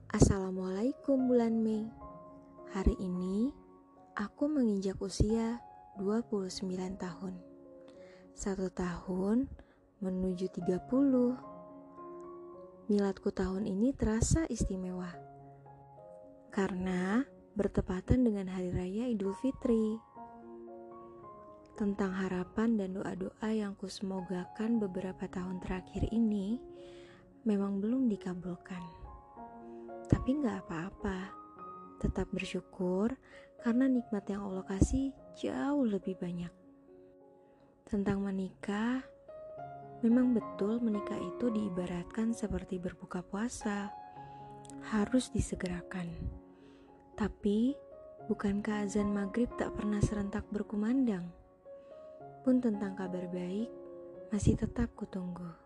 Assalamualaikum bulan Mei. Hari ini aku menginjak usia 29 tahun. 1 tahun menuju 30. Miladku tahun ini terasa istimewa karena bertepatan dengan Hari Raya Idul Fitri. Tentang harapan dan doa-doa yang kusemogakan beberapa tahun terakhir ini memang belum dikabulkan. Tapi gak apa-apa, tetap bersyukur karena nikmat yang Allah kasih jauh lebih banyak. Tentang menikah, memang betul menikah itu diibaratkan seperti berbuka puasa, harus disegerakan. Tapi, bukankah azan maghrib tak pernah serentak berkumandang? Pun tentang kabar baik, masih tetap kutunggu.